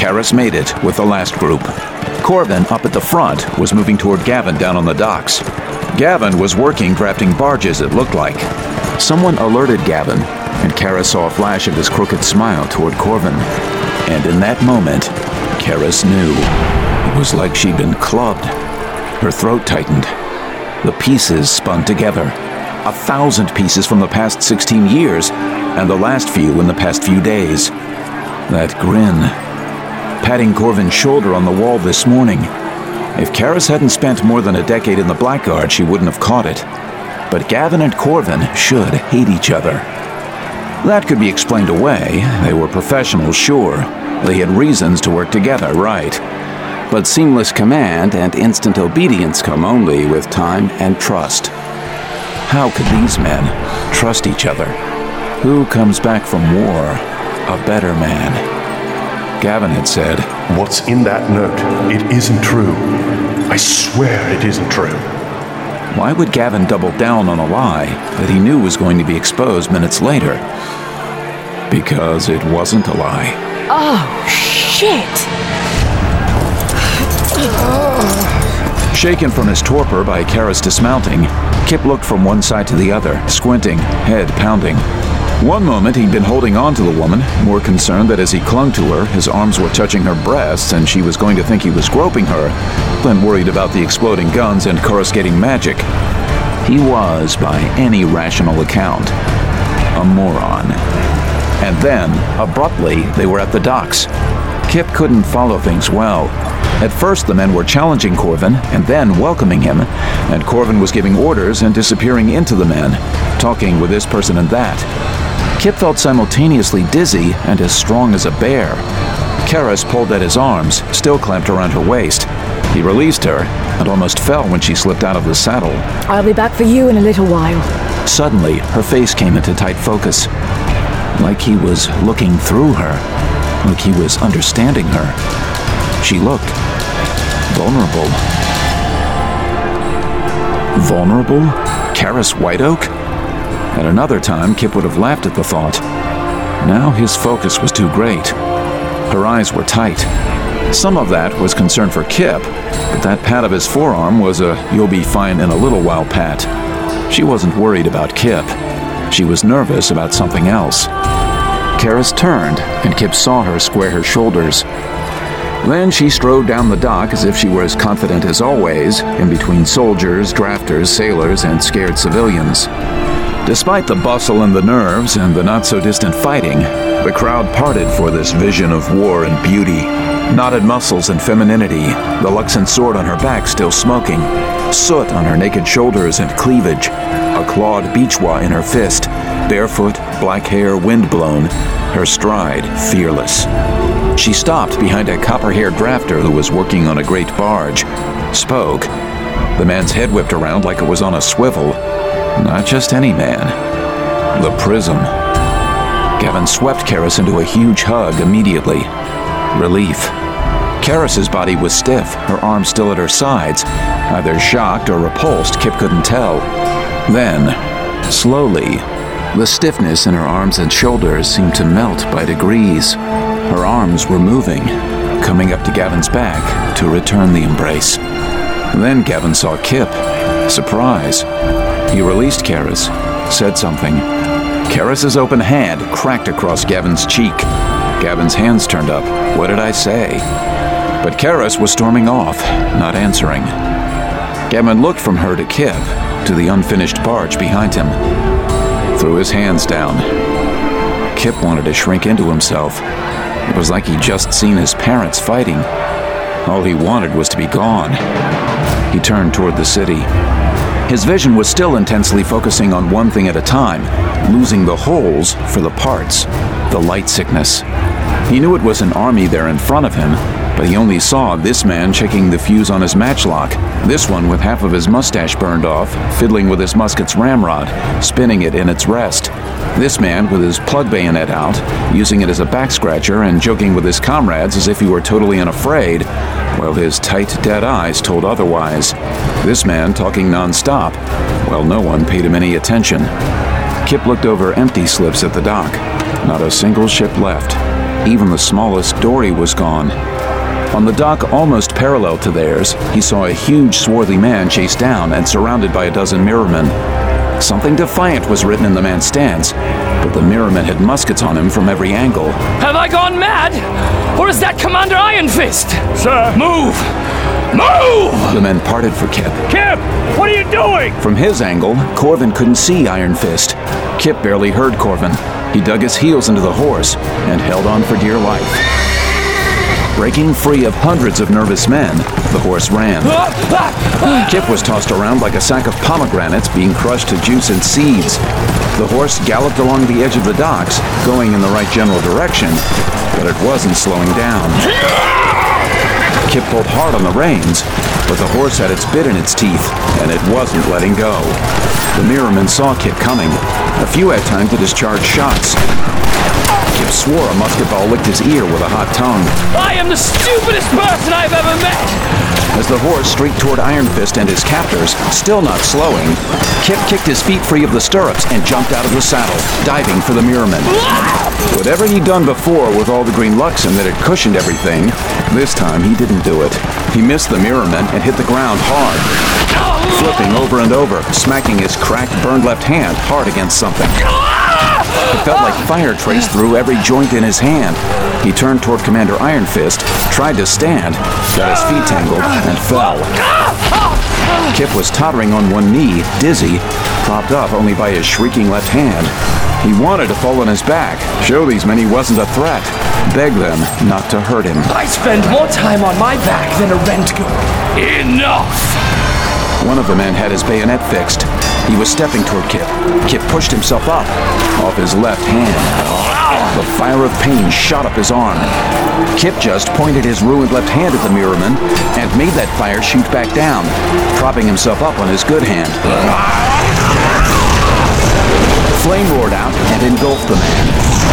Karras made it with the last group. Corvin, up at the front, was moving toward Gavin down on the docks. Gavin was working drafting barges, it looked like. Someone alerted Gavin, and Karras saw a flash of his crooked smile toward Corvin. And in that moment, Karras knew. It was like she'd been clubbed. Her throat tightened. The pieces spun together. 1,000 pieces from the past 16 years, and the last few in the past few days. That grin. Patting Corvin's shoulder on the wall this morning. If Karras hadn't spent more than a decade in the Blackguard, she wouldn't have caught it. But Gavin and Corvin should hate each other. That could be explained away. They were professionals, sure. They had reasons to work together, right. But seamless command and instant obedience come only with time and trust. How could these men trust each other? Who comes back from war a better man? Gavin had said, "What's in that note? It isn't true. I swear it isn't true." Why would Gavin double down on a lie that he knew was going to be exposed minutes later? Because it wasn't a lie. Oh, shit! Shaken from his torpor by Karras dismounting, Kip looked from one side to the other, squinting, head pounding. One moment he'd been holding on to the woman, more concerned that as he clung to her, his arms were touching her breasts and she was going to think he was groping her, than worried about the exploding guns and coruscating magic. He was, by any rational account, a moron. And then, abruptly, they were at the docks. Kip couldn't follow things well. At first, the men were challenging Corvin and then welcoming him, and Corvin was giving orders and disappearing into the men, talking with this person and that. Kip felt simultaneously dizzy and as strong as a bear. Karras pulled at his arms, still clamped around her waist. He released her and almost fell when she slipped out of the saddle. I'll be back for you in a little while. Suddenly, her face came into tight focus. Like he was looking through her. Like he was understanding her. She looked vulnerable. Vulnerable? Karras White Oak? At another time, Kip would have laughed at the thought. Now his focus was too great. Her eyes were tight. Some of that was concern for Kip, but that pat of his forearm was a "you'll be fine in a little while" pat. She wasn't worried about Kip. She was nervous about something else. Karras turned, and Kip saw her square her shoulders. Then she strode down the dock as if she were as confident as always, in between soldiers, drafters, sailors, and scared civilians. Despite the bustle and the nerves and the not-so-distant fighting, the crowd parted for this vision of war and beauty. Knotted muscles and femininity, the Luxon sword on her back still smoking, soot on her naked shoulders and cleavage, a clawed bichwa in her fist, barefoot, black hair wind-blown, her stride fearless. She stopped behind a copper-haired drafter who was working on a great barge, spoke. The man's head whipped around like it was on a swivel. Not just any man. The Prism. Gavin swept Karras into a huge hug immediately. Relief. Karras's body was stiff, her arms still at her sides. Either shocked or repulsed, Kip couldn't tell. Then, slowly, the stiffness in her arms and shoulders seemed to melt by degrees. Her arms were moving, coming up to Gavin's back to return the embrace. Then Gavin saw Kip. Surprise. He released Karras, said something. Karras's open hand cracked across Gavin's cheek. Gavin's hands turned up. What did I say? But Karras was storming off, not answering. Gavin looked from her to Kip, to the unfinished barge behind him. Threw his hands down. Kip wanted to shrink into himself. It was like he'd just seen his parents fighting. All he wanted was to be gone. He turned toward the city. His vision was still intensely focusing on one thing at a time, losing the holes for the parts, the light sickness. He knew it was an army there in front of him, but he only saw this man checking the fuse on his matchlock, this one with half of his mustache burned off, fiddling with his musket's ramrod, spinning it in its rest. This man with his plug bayonet out, using it as a back scratcher and joking with his comrades as if he were totally unafraid, while his tight, dead eyes told otherwise. This man talking non-stop, while no one paid him any attention. Kip looked over empty slips at the dock. Not a single ship left. Even the smallest dory was gone. On the dock almost parallel to theirs, he saw a huge swarthy man chased down and surrounded by a dozen mirrormen. Something defiant was written in the man's stance, but the mirrormen had muskets on him from every angle. Have I gone mad? Or is that Commander Iron Fist? Sir! Move! Move! The men parted for Kip. Kip! What are you doing? From his angle, Corvin couldn't see Iron Fist. Kip barely heard Corvin. He dug his heels into the horse and held on for dear life. Breaking free of hundreds of nervous men, the horse ran. Kip was tossed around like a sack of pomegranates being crushed to juice and seeds. The horse galloped along the edge of the docks, going in the right general direction, but it wasn't slowing down. Kip pulled hard on the reins, but the horse had its bit in its teeth, and it wasn't letting go. The mirrormen saw Kip coming. A few had time to discharge shots. Kip swore a musket ball licked his ear with a hot tongue. I am the stupidest person I've ever met! As the horse streaked toward Iron Fist and his captors, still not slowing, Kip kicked his feet free of the stirrups and jumped out of the saddle, diving for the mirrormen. Whatever he'd done before with all the green Luxon that had cushioned everything, this time he didn't do it. He missed the mirrormen and hit the ground hard, flipping over and over, smacking his cracked, burned left hand hard against something. It felt like fire traced through every joint in his hand. He turned toward Commander Iron Fist, tried to stand, got his feet tangled, and fell. Kip was tottering on one knee, dizzy, propped up only by his shrieking left hand. He wanted to fall on his back, show these men he wasn't a threat, beg them not to hurt him. I spend more time on my back than a rent girl. Enough! One of the men had his bayonet fixed. He was stepping toward Kip. Kip pushed himself up, off his left hand. The fire of pain shot up his arm. Kip just pointed his ruined left hand at the mirrorman and made that fire shoot back down, propping himself up on his good hand. Flame roared out and engulfed the man.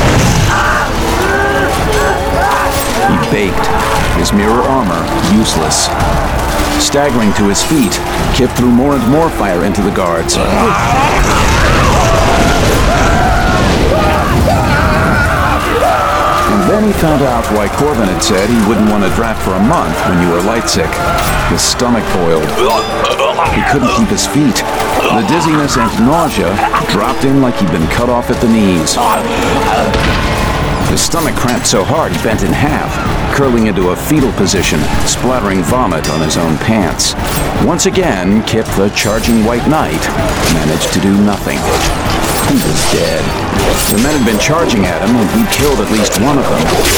He baked, his mirror armor useless. Staggering to his feet, Kip threw more and more fire into the guards. And then he found out why Corvin had said he wouldn't want to draft for a month when you were light sick. His stomach boiled. He couldn't keep his feet. The dizziness and nausea dropped in like he'd been cut off at the knees. His stomach cramped so hard he bent in half, curling into a fetal position, splattering vomit on his own pants. Once again, Kip the Charging White Knight managed to do nothing. He was dead. The men had been charging at him, and he'd killed at least one of them.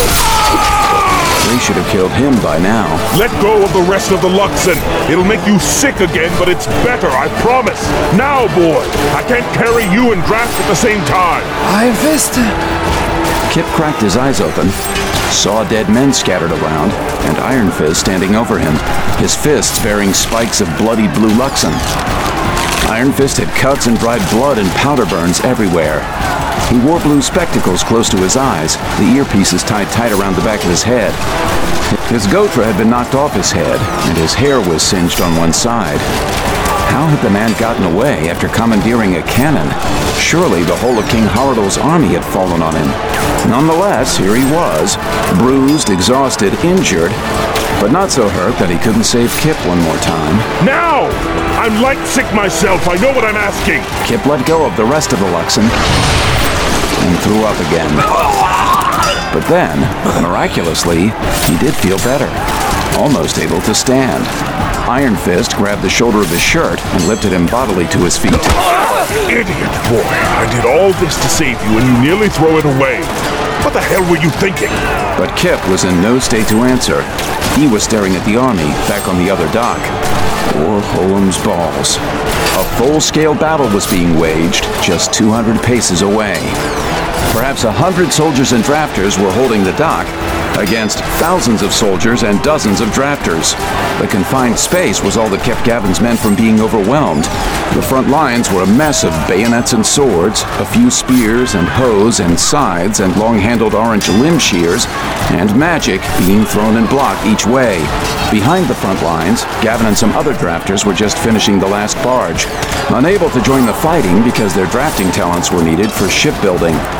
They should have killed him by now. Let go of the rest of the Luxon. It'll make you sick again, but it's better, I promise. Now, boy, I can't carry you and draft at the same time. Iron Fist? Kip cracked his eyes open, saw dead men scattered around, and Iron Fist standing over him, his fists bearing spikes of bloody blue Luxon. Iron Fist had cuts and dried blood and powder burns everywhere. He wore blue spectacles close to his eyes, the earpieces tied tight around the back of his head. His gotra had been knocked off his head, and his hair was singed on one side. How had the man gotten away after commandeering a cannon? Surely the whole of King Haradul's army had fallen on him. Nonetheless, here he was, bruised, exhausted, injured, but not so hurt that he couldn't save Kip one more time. Now! I'm light sick myself. I know what I'm asking. Kip let go of the rest of the Luxon and threw up again. But then, miraculously, he did feel better, almost able to stand. Iron Fist grabbed the shoulder of his shirt and lifted him bodily to his feet. Idiot, boy. I did all this to save you, and you nearly throw it away. What the hell were you thinking? But Kip was in no state to answer. He was staring at the army back on the other dock. Poor Holem's balls. A full-scale battle was being waged just 200 paces away. Perhaps 100 soldiers and drafters were holding the dock against thousands of soldiers and dozens of drafters. The confined space was all that kept Gavin's men from being overwhelmed. The front lines were a mess of bayonets and swords, a few spears and hoes and scythes and long-handled orange limb shears, and magic being thrown in block each way. Behind the front lines, Gavin and some other drafters were just finishing the last barge, unable to join the fighting because their drafting talents were needed for shipbuilding.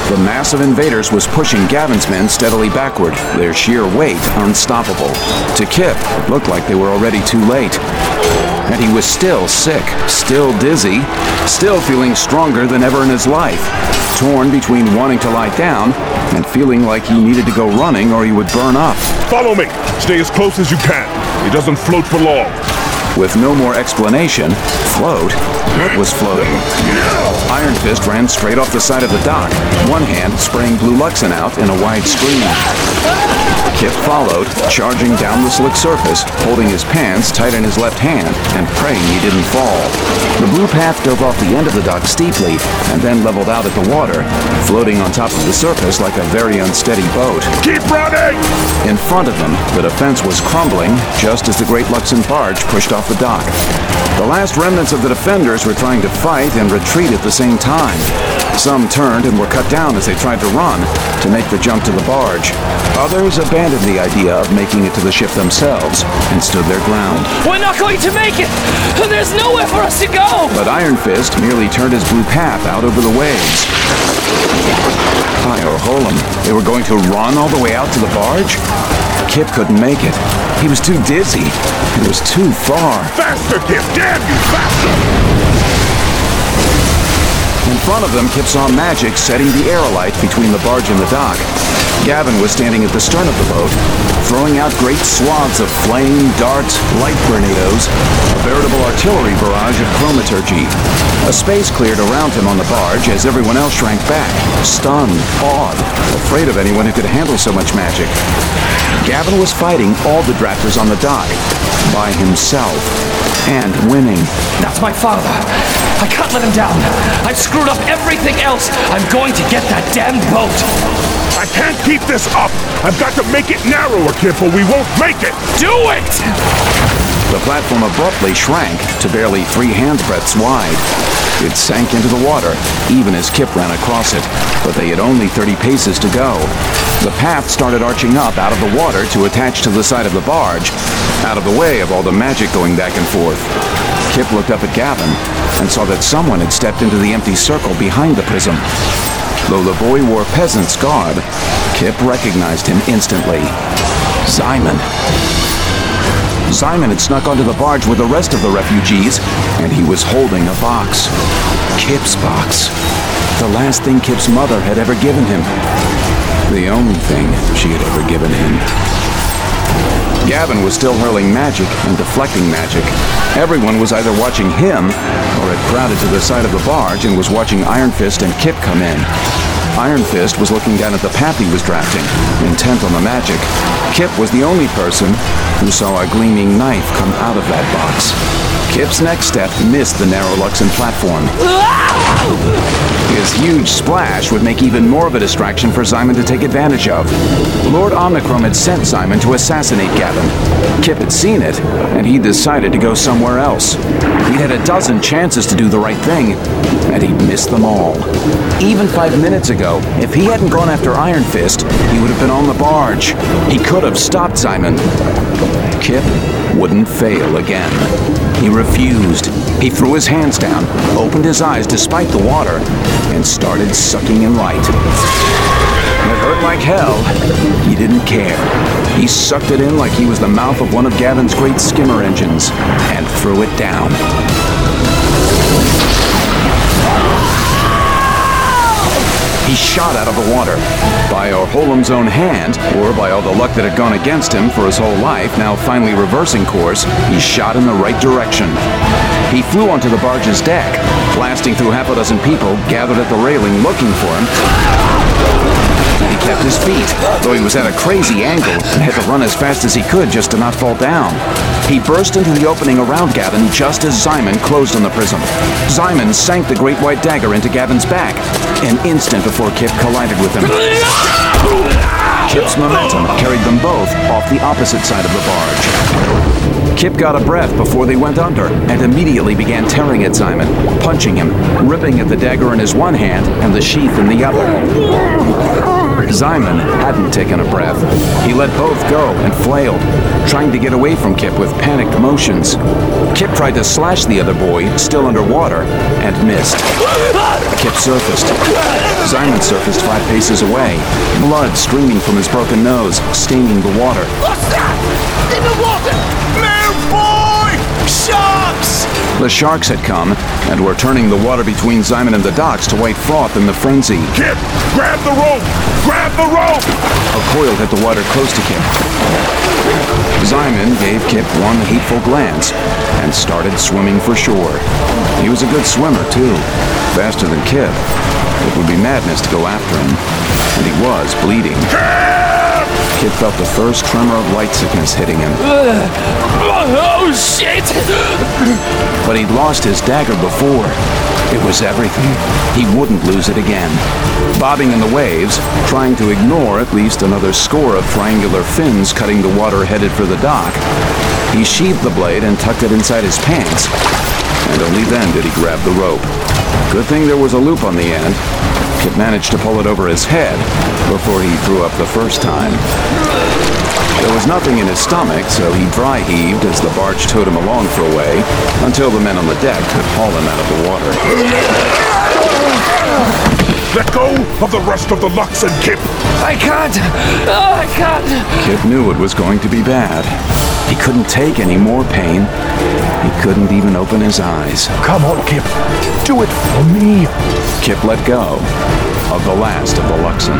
The mass of invaders was pushing Gavin's men steadily backward, their sheer weight unstoppable. To Kip, it looked like they were already too late. And he was still sick, still dizzy, still feeling stronger than ever in his life, torn between wanting to lie down and feeling like he needed to go running or he would burn up. Follow me! Stay as close as you can. He doesn't float for long. With no more explanation, float? What was floating? Iron Fist ran straight off the side of the dock, one hand spraying blue Luxin out in a wide screen. Kip followed, charging down the slick surface, holding his pants tight in his left hand and praying he didn't fall. The blue path dove off the end of the dock steeply and then leveled out at the water, floating on top of the surface like a very unsteady boat. Keep running! In front of them, the defense was crumbling just as the Great Luxin barge pushed off the dock. The last remnants of the defenders were trying to fight and retreat at the same time. Some turned and were cut down as they tried to run to make the jump to the barge. Others abandoned the idea of making it to the ship themselves and stood their ground. We're not going to make it! There's nowhere for us to go! But Iron Fist merely turned his blue path out over the waves. Hi, Orholum, they were going to run all the way out to the barge? Kip couldn't make it. He was too dizzy. It was too far. Faster, Kip! Damn you, faster! In front of them, Kip saw Magic setting the aerolite between the barge and the dock. Gavin was standing at the stern of the boat, throwing out great swaths of flame, darts, light tornadoes, a veritable artillery barrage of chromaturgy. A space cleared around him on the barge as everyone else shrank back, stunned, awed, afraid of anyone who could handle so much magic. Gavin was fighting all the drafters on the dock, by himself, and winning. That's my father. I can't let him down. I've screwed up everything else. I'm going to get that damned boat. I can't keep this up! I've got to make it narrower, Kip, or we won't make it! Do it! The platform abruptly shrank to barely 3 handbreadths wide. It sank into the water, even as Kip ran across it, but they had only 30 paces to go. The path started arching up out of the water to attach to the side of the barge, out of the way of all the magic going back and forth. Kip looked up at Gavin and saw that someone had stepped into the empty circle behind the prism. Though the boy wore peasant's garb, Kip recognized him instantly. Simon. Simon had snuck onto the barge with the rest of the refugees, and he was holding a box. Kip's box. The last thing Kip's mother had ever given him. The only thing she had ever given him. Gavin was still hurling magic and deflecting magic. Everyone was either watching him or had crowded to the side of the barge and was watching Iron Fist and Kip come in. Iron Fist was looking down at the path he was drafting, intent on the magic. Kip was the only person who saw a gleaming knife come out of that box. Kip's next step missed the narrow Luxin platform. His huge splash would make even more of a distraction for Simon to take advantage of. Lord Omnicrom had sent Simon to assassinate Gavin. Kip had seen it, and he decided to go somewhere else. He'd had a dozen chances to do the right thing, and he'd missed them all. Even 5 minutes ago, if he hadn't gone after Iron Fist, he would have been on the barge. He could have stopped Simon. Kip wouldn't fail again. He refused. He threw his hands down, opened his eyes despite the water, and started sucking in light. It hurt like hell. He didn't care. He sucked it in like he was the mouth of one of Gavin's great skimmer engines, and threw it down. He shot out of the water. By Orholum's own hand, or by all the luck that had gone against him for his whole life, now finally reversing course, he shot in the right direction. He flew onto the barge's deck, blasting through half a dozen people gathered at the railing looking for him. He kept his feet, though he was at a crazy angle and had to run as fast as he could just to not fall down. He burst into the opening around Gavin just as Simon closed on the prism. Simon sank the great white dagger into Gavin's back, an instant before Kip collided with him. Kip's Kip's momentum carried them both off the opposite side of the barge. Kip got a breath before they went under and immediately began tearing at Simon, punching him, ripping at the dagger in his one hand and the sheath in the other. Simon hadn't taken a breath. He let both go and flailed, trying to get away from Kip with panicked motions. Kip tried to slash the other boy, still underwater, and missed. Kip surfaced. Simon surfaced 5 paces away, blood streaming from his broken nose, staining the water. What's that? In the water! Move, boy! Sharks! The sharks had come and were turning the water between Simon and the docks to white froth in the frenzy. Kip, grab the rope! Grab the rope! A coil hit the water close to Kip. Simon gave Kip one hateful glance and started swimming for shore. He was a good swimmer, too. Faster than Kip. It would be madness to go after him. And he was bleeding. Kip felt the first tremor of light sickness hitting him. Oh, shit! But he'd lost his dagger before. It was everything. He wouldn't lose it again. Bobbing in the waves, trying to ignore at least another score of triangular fins cutting the water headed for the dock, he sheathed the blade and tucked it inside his pants. And only then did he grab the rope. Good thing there was a loop on the end. Kip managed to pull it over his head before he threw up the first time. There was nothing in his stomach, so he dry heaved as the barge towed him along for a way until the men on the deck could haul him out of the water. Let go of the rest of the Luxon, Kip! I can't! Oh, I can't! Kip knew it was going to be bad. He couldn't take any more pain. He couldn't even open his eyes. Come on, Kip! Do it for me! Kip let go of the last of the Luxon.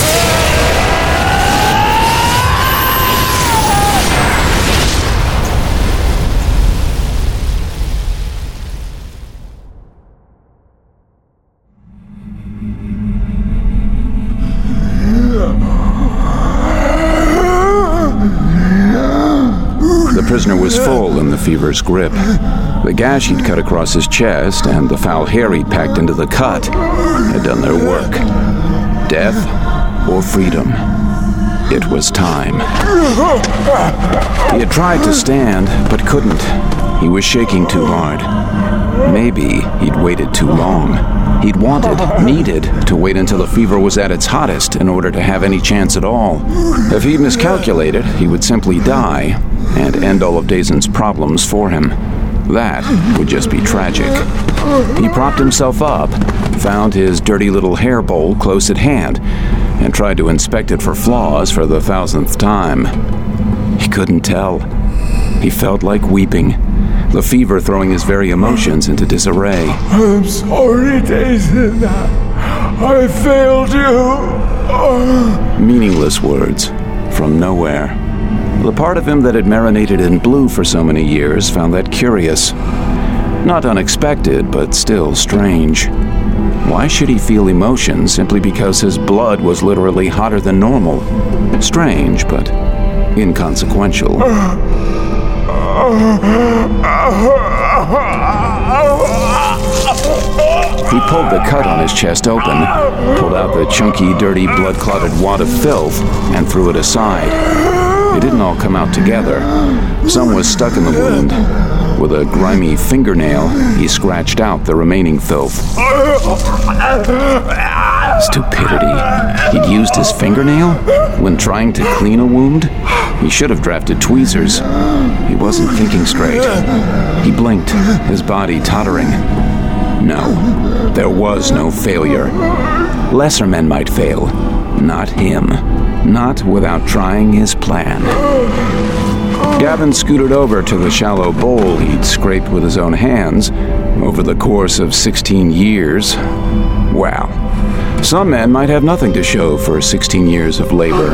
The prisoner was full in the fever's grip. The gash he'd cut across his chest and the foul hair he'd packed into the cut had done their work. Death or freedom. It was time. He had tried to stand, but couldn't. He was shaking too hard. Maybe he'd waited too long. He'd wanted, needed, to wait until the fever was at its hottest in order to have any chance at all. If he'd miscalculated, he would simply die and end all of Dazen's problems for him. That would just be tragic. He propped himself up, found his dirty little hair bowl close at hand, and tried to inspect it for flaws for the 1000th time. He couldn't tell. He felt like weeping, the fever throwing his very emotions into disarray. I'm sorry, Dazen. I failed you. Meaningless words from nowhere. The part of him that had marinated in blue for so many years found that curious. Not unexpected, but still strange. Why should he feel emotion simply because his blood was literally hotter than normal? Strange, but inconsequential. He pulled the cut on his chest open, pulled out the chunky, dirty, blood-clotted wad of filth, and threw it aside. It didn't all come out together. Some was stuck in the wound. With a grimy fingernail, he scratched out the remaining filth. Stupidity. He'd used his fingernail when trying to clean a wound? He should have drafted tweezers. He wasn't thinking straight. He blinked, his body tottering. No, there was no failure. Lesser men might fail, not him. Not without trying his plan. Gavin scooted over to the shallow bowl he'd scraped with his own hands over the course of 16 years. Wow. Some men might have nothing to show for 16 years of labor.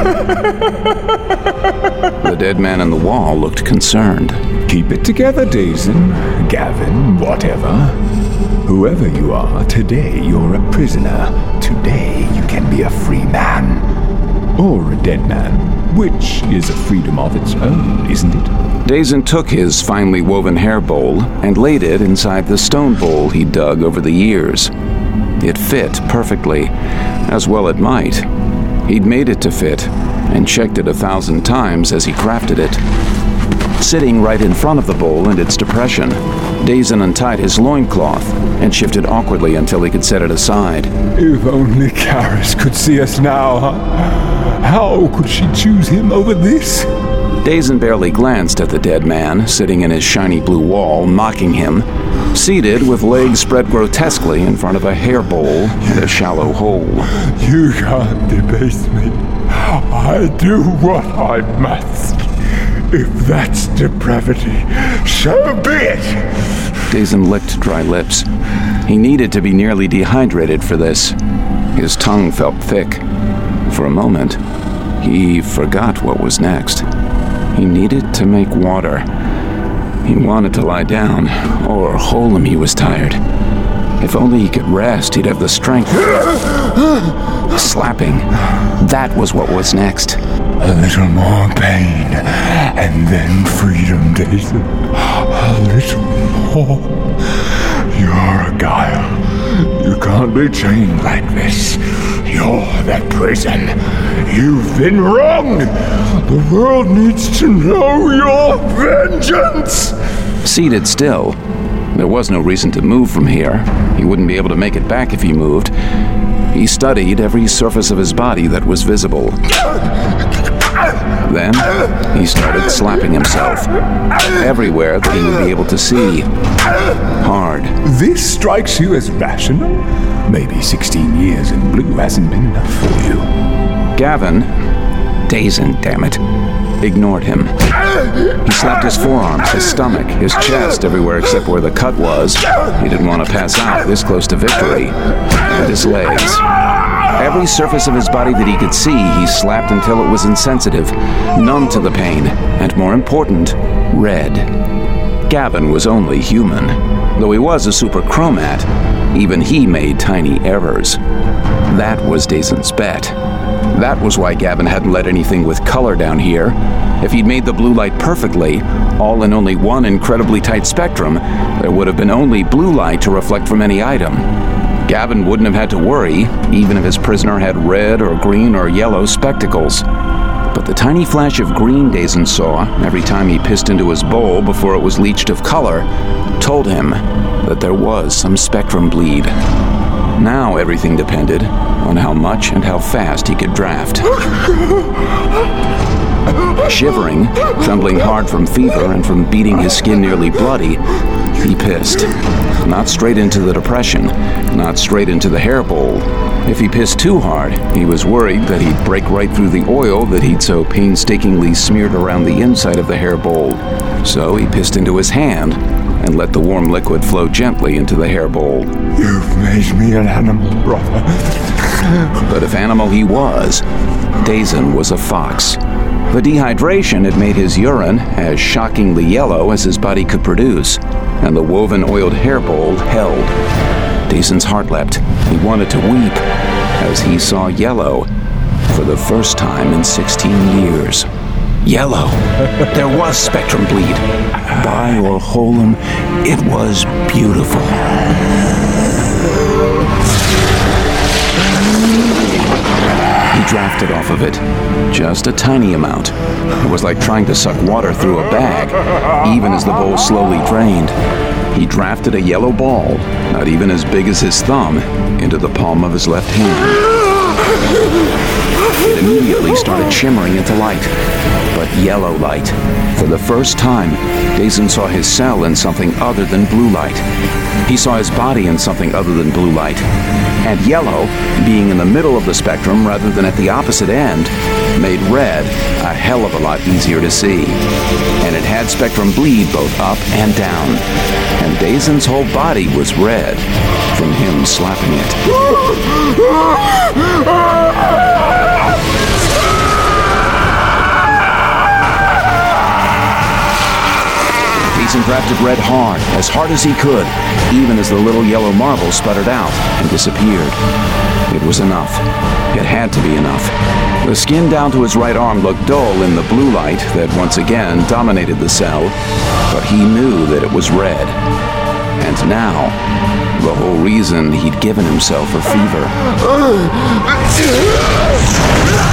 The dead man on the wall looked concerned. Keep it together, Dazen. Gavin, whatever. Whoever you are, today you're a prisoner. Today you can be a free man. Or a dead man, which is a freedom of its own, isn't it? Dazen took his finely woven hair bowl and laid it inside the stone bowl he dug over the years. It fit perfectly, as well it might. He'd made it to fit, and checked it 1,000 times as he crafted it. Sitting right in front of the bowl and its depression, Dazen untied his loincloth and shifted awkwardly until he could set it aside. If only Karis could see us now, huh? How could she choose him over this? Dazen barely glanced at the dead man, sitting in his shiny blue wall, mocking him, seated with legs spread grotesquely in front of a hair bowl and a shallow hole. You can't debase me. I do what I must. If that's depravity, so be it! Dazen licked dry lips. He needed to be nearly dehydrated for this. His tongue felt thick. For a moment, he forgot what was next. He needed to make water. He wanted to lie down, or hold him. He was tired. If only he could rest, he'd have the strength. Slapping. That was what was next. A little more pain, and then freedom, Dazen. A little more. You're a guile. You can't be chained like this. You're the prison. You've been wrong. The world needs to know your vengeance. Seated still, there was no reason to move from here. He wouldn't be able to make it back if he moved. He studied every surface of his body that was visible. Then, he started slapping himself. Everywhere that he would be able to see. Hard. This strikes you as rational? Maybe 16 years in blue hasn't been enough for you. Gavin, Dazen, damn it, ignored him. He slapped his forearms, his stomach, his chest, everywhere except where the cut was. He didn't want to pass out this close to victory. And his legs. Every surface of his body that he could see, he slapped until it was insensitive, numb to the pain, and more important, red. Gavin was only human. Though he was a super chromat, even he made tiny errors. That was Dazen's bet. That was why Gavin hadn't let anything with color down here. If he'd made the blue light perfectly, all in only one incredibly tight spectrum, there would have been only blue light to reflect from any item. Gavin wouldn't have had to worry, even if his prisoner had red or green or yellow spectacles. But the tiny flash of green Dazen saw every time he pissed into his bowl before it was leached of color told him that there was some spectrum bleed. Now everything depended on how much and how fast he could draft. Shivering, trembling hard from fever and from beating his skin nearly bloody, he pissed. Not straight into the depression, not straight into the hair bowl. If he pissed too hard, he was worried that he'd break right through the oil that he'd so painstakingly smeared around the inside of the hair bowl. So he pissed into his hand and let the warm liquid flow gently into the hair bowl. You've made me an animal, brother. But if animal he was, Dazen was a fox. The dehydration had made his urine as shockingly yellow as his body could produce, and the woven oiled hair bowl held. Dazen's heart leapt. He wanted to weep as he saw yellow for the first time in 16 years. Yellow. There was spectrum bleed. Buy or Holem, it was beautiful. He drafted off of it, just a tiny amount. It was like trying to suck water through a bag, even as the bowl slowly drained. He drafted a yellow ball, not even as big as his thumb, into the palm of his left hand. It immediately started shimmering into light, but yellow light. For the first time, Dazen saw his cell in something other than blue light. He saw his body in something other than blue light. And yellow, being in the middle of the spectrum rather than at the opposite end, made red a hell of a lot easier to see. And it had spectrum bleed both up and down. And Dazen's whole body was red from him slapping it. Dazen drafted red hard as he could, even as the little yellow marble sputtered out and disappeared. It was enough. It had to be enough. The skin down to his right arm looked dull in the blue light that once again dominated the cell, but he knew that it was red. And now, the whole reason he'd given himself a fever.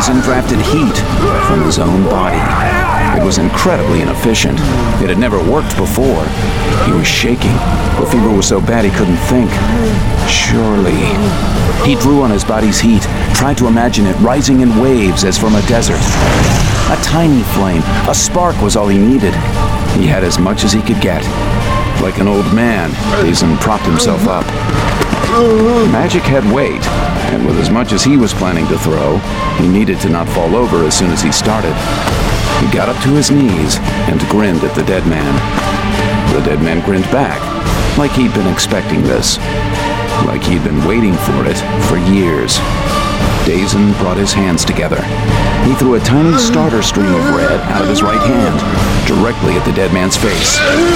Dazen drafted heat from his own body. It was incredibly inefficient. It had never worked before. He was shaking. The fever was so bad he couldn't think. Surely. He drew on his body's heat, tried to imagine it rising in waves as from a desert. A tiny flame, a spark was all he needed. He had as much as he could get. Like an old man, Dazen propped himself up. Magic had weight, and with as much as he was planning to throw, he needed to not fall over as soon as he started. He got up to his knees and grinned at the dead man. The dead man grinned back, like he'd been expecting this. Like he'd been waiting for it for years. Dazen brought his hands together. He threw a tiny starter stream of red out of his right hand, directly at the dead man's face.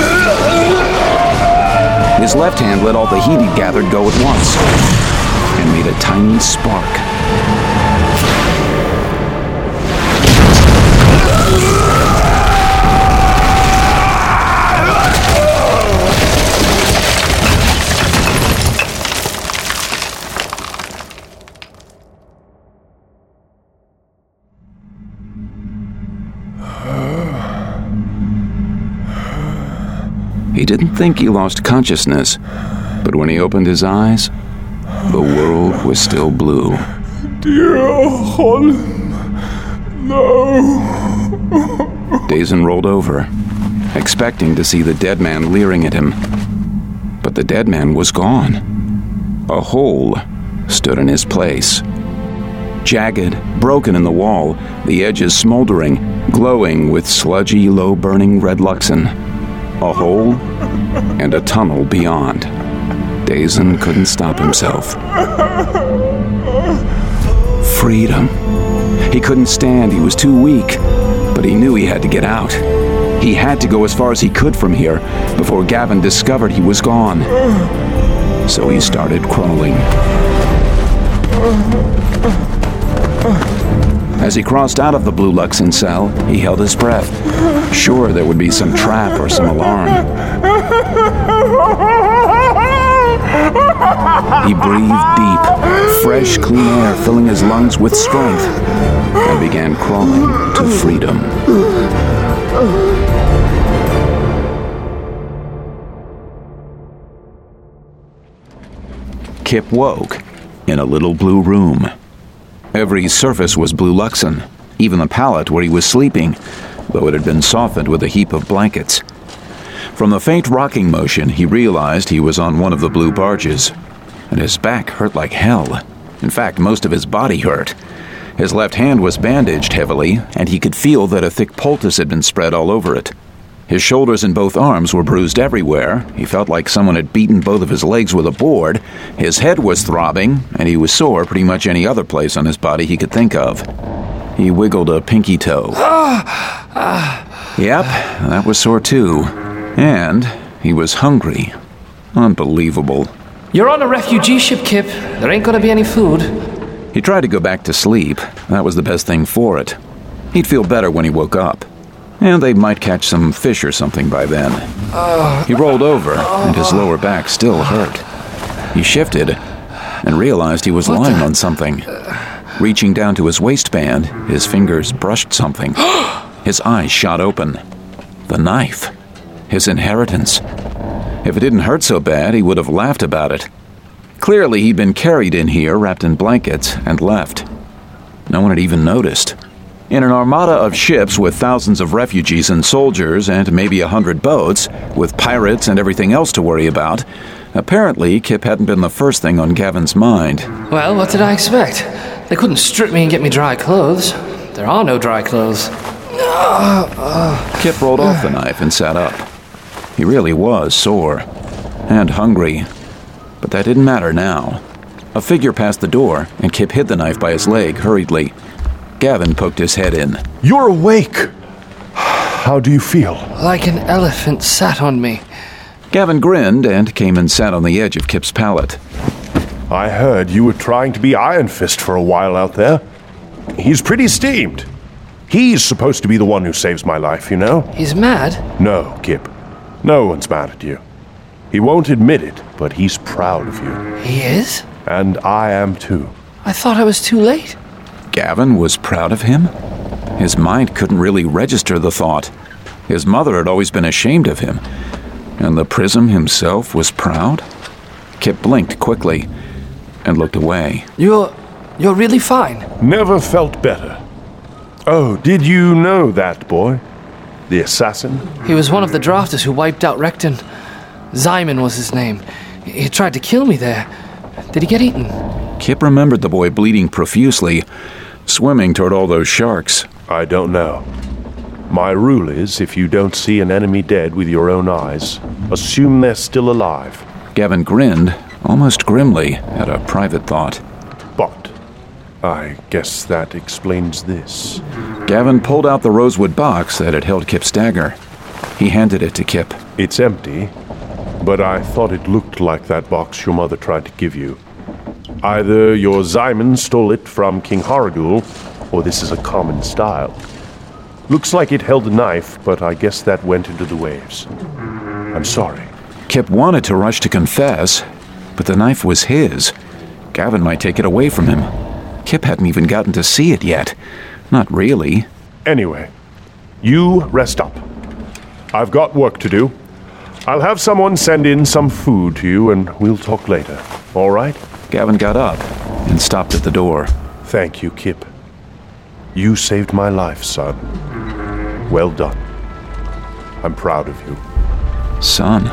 His left hand let all the heat he'd gathered go at once, and made a tiny spark. He didn't think he lost consciousness, but when he opened his eyes, the world was still blue. Dear Holland, no. Dazen rolled over, expecting to see the dead man leering at him. But the dead man was gone. A hole stood in his place. Jagged, broken in the wall, the edges smoldering, glowing with sludgy, low-burning red Luxon. A hole and a tunnel beyond. Dazen couldn't stop himself. Freedom. He couldn't stand, he was too weak, but he knew he had to get out. He had to go as far as he could from here before Gavin discovered he was gone. So he started crawling. As he crossed out of the blue Luxon cell, he held his breath. Sure, there would be some trap or some alarm. He breathed deep, fresh, clean air filling his lungs with strength, and began crawling to freedom. Kip woke in a little blue room. Every surface was blue Luxon, even the pallet where he was sleeping, though it had been softened with a heap of blankets. From the faint rocking motion, he realized he was on one of the blue barges, and his back hurt like hell. In fact, most of his body hurt. His left hand was bandaged heavily, and he could feel that a thick poultice had been spread all over it. His shoulders and both arms were bruised everywhere. He felt like someone had beaten both of his legs with a board. His head was throbbing, and he was sore pretty much any other place on his body he could think of. He wiggled a pinky toe. Yep, that was sore too. And he was hungry. Unbelievable. You're on a refugee ship, Kip. There ain't gonna be any food. He tried to go back to sleep. That was the best thing for it. He'd feel better when he woke up. And they might catch some fish or something by then. He rolled over, and his lower back still hurt. He shifted and realized he was lying on something. Reaching down to his waistband, his fingers brushed something. His eyes shot open. The knife. His inheritance. If it didn't hurt so bad, he would have laughed about it. Clearly, he'd been carried in here, wrapped in blankets, and left. No one had even noticed. In an armada of ships with thousands of refugees and soldiers and maybe 100 boats, with pirates and everything else to worry about, apparently Kip hadn't been the first thing on Gavin's mind. Well, what did I expect? They couldn't strip me and get me dry clothes. There are no dry clothes. Kip rolled off the knife and sat up. He really was sore and hungry, but that didn't matter now. A figure passed the door, and Kip hid the knife by his leg hurriedly. Gavin poked his head in. You're awake! How do you feel? Like an elephant sat on me. Gavin grinned and came and sat on the edge of Kip's pallet. I heard you were trying to be Iron Fist for a while out there. He's pretty steamed. He's supposed to be the one who saves my life, you know? He's mad? No, Kip. No one's mad at you. He won't admit it, but he's proud of you. He is? And I am too. I thought I was too late. Gavin was proud of him? His mind couldn't really register the thought. His mother had always been ashamed of him, and the Prism himself was proud? Kip blinked quickly and looked away. You're really fine. Never felt better. Oh, did you know that boy? The assassin? He was one of the drafters who wiped out Recton. Zyman was his name. He tried to kill me there. Did he get eaten? Kip remembered the boy bleeding profusely, swimming toward all those sharks. I don't know. My rule is, if you don't see an enemy dead with your own eyes, assume they're still alive. Gavin grinned, almost grimly, at a private thought. But I guess that explains this. Gavin pulled out the rosewood box that had held Kip's dagger. He handed it to Kip. It's empty, but I thought it looked like that box your mother tried to give you. Either your Zyman stole it from King Haradul, or this is a common style. Looks like it held a knife, but I guess that went into the waves. I'm sorry. Kip wanted to rush to confess, but the knife was his. Gavin might take it away from him. Kip hadn't even gotten to see it yet. Not really. Anyway, you rest up. I've got work to do. I'll have someone send in some food to you, and we'll talk later. All right? Gavin got up and stopped at the door. Thank you, Kip. You saved my life, son. Well done. I'm proud of you. Son.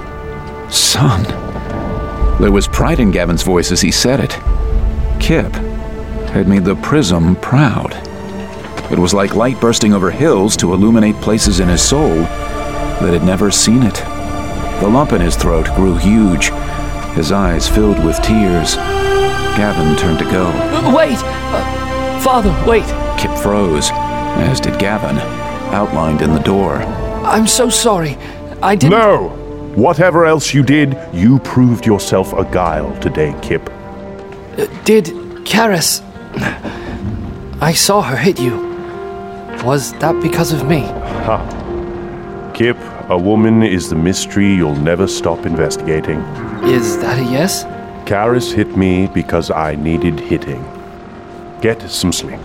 Son. There was pride in Gavin's voice as he said it. Kip had made the Prism proud. It was like light bursting over hills to illuminate places in his soul that had never seen it. The lump in his throat grew huge. His eyes filled with tears. Gavin turned to go. Wait! Father, wait! Kip froze, as did Gavin, outlined in the door. I'm so sorry. I didn't... No! Whatever else you did, you proved yourself a guile today, Kip. Did Karis... I saw her hit you. Was that because of me? Ha. Kip, a woman is the mystery you'll never stop investigating. Is that a yes? Karis hit me because I needed hitting. Get some sleep,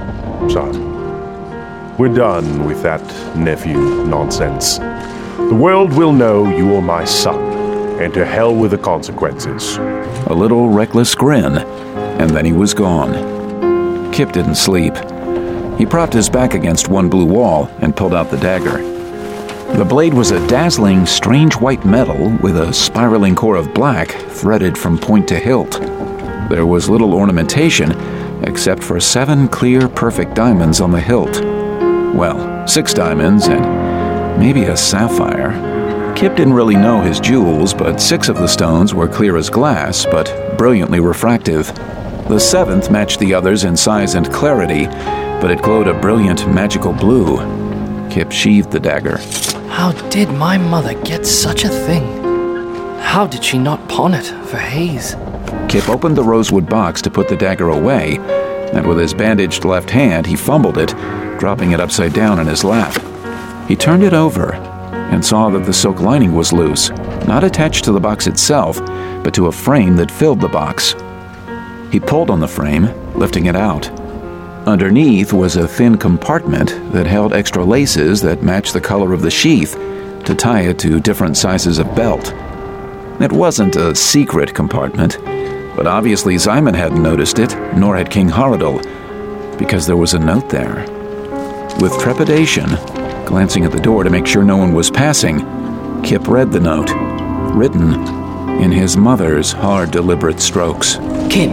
son. We're done with that nephew nonsense. The world will know you are my son, and to hell with the consequences. A little reckless grin, and then he was gone. Kip didn't sleep. He propped his back against one blue wall and pulled out the dagger. The blade was a dazzling, strange white metal with a spiraling core of black threaded from point to hilt. There was little ornamentation except for 7 clear, perfect diamonds on the hilt. Well, 6 diamonds and maybe a sapphire. Kip didn't really know his jewels, but 6 of the stones were clear as glass, but brilliantly refractive. The 7th matched the others in size and clarity, but it glowed a brilliant, magical blue. Kip sheathed the dagger. How did my mother get such a thing? How did she not pawn it for Hayes? Kip opened the rosewood box to put the dagger away, and with his bandaged left hand, he fumbled it, dropping it upside down in his lap. He turned it over and saw that the silk lining was loose, not attached to the box itself, but to a frame that filled the box. He pulled on the frame, lifting it out. Underneath was a thin compartment that held extra laces that matched the color of the sheath to tie it to different sizes of belt. It wasn't a secret compartment, but obviously Zyman hadn't noticed it, nor had King Haradul, because there was a note there. With trepidation, glancing at the door to make sure no one was passing, Kip read the note, written in his mother's hard, deliberate strokes. Kip,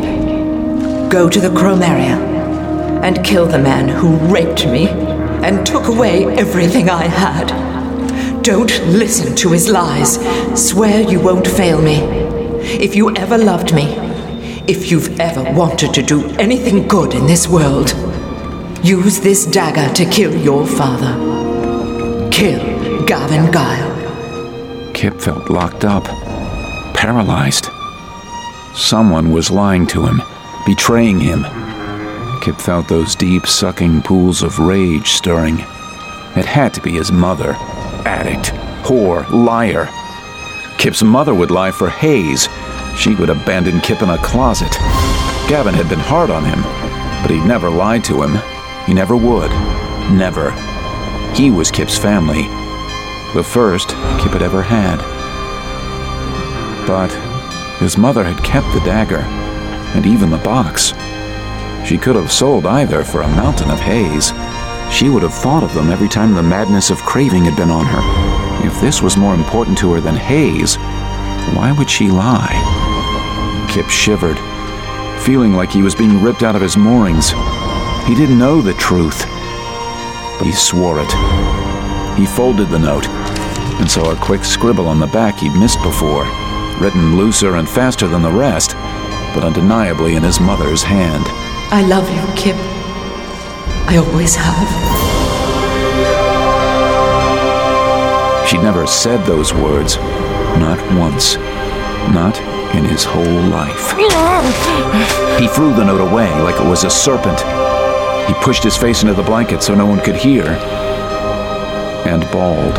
go to the Chromaria and kill the man who raped me and took away everything I had. Don't listen to his lies. Swear you won't fail me. If you ever loved me, if you've ever wanted to do anything good in this world, use this dagger to kill your father. Kill Gavin Guile. Kip felt locked up, paralyzed. Someone was lying to him, betraying him. Kip felt those deep, sucking pools of rage stirring. It had to be his mother. Addict, whore, liar. Kip's mother would lie for Hayes. She would abandon Kip in a closet. Gavin had been hard on him, But he'd never lied to him. He never would. Never. He was Kip's family. The first Kip had ever had. But his mother had kept the dagger, and even the box. She could have sold either for a mountain of haze. She would have thought of them every time the madness of craving had been on her. If this was more important to her than haze, why would she lie? Kip shivered, feeling like he was being ripped out of his moorings. He didn't know the truth, but he swore it. He folded the note and saw a quick scribble on the back he'd missed before, written looser and faster than the rest, but undeniably in his mother's hand. I love you, Kip. I always have. She'd never said those words, not once, not in his whole life. He threw the note away like it was a serpent. He pushed his face into the blanket so no one could hear, and bawled.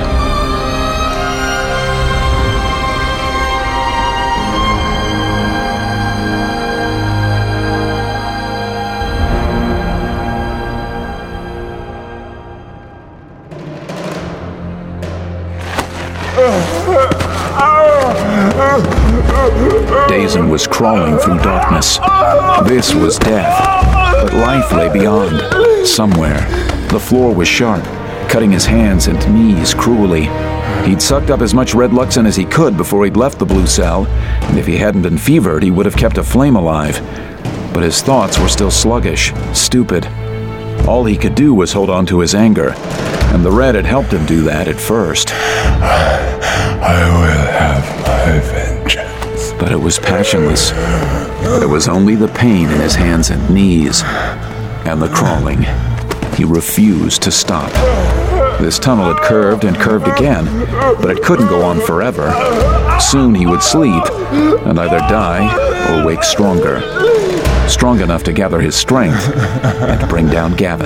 Dazen was crawling through darkness. This was death, but life lay beyond, somewhere. The floor was sharp, cutting his hands and knees cruelly. He'd sucked up as much red Luxin as he could before he'd left the blue cell, and if he hadn't been fevered, he would have kept a flame alive. But his thoughts were still sluggish, stupid. All he could do was hold on to his anger, and the red had helped him do that at first. I will have my vengeance. But it was passionless. There was only the pain in his hands and knees, and the crawling. He refused to stop. This tunnel had curved and curved again, but it couldn't go on forever. Soon he would sleep, and either die or wake stronger. Strong enough to gather his strength and bring down Gavin.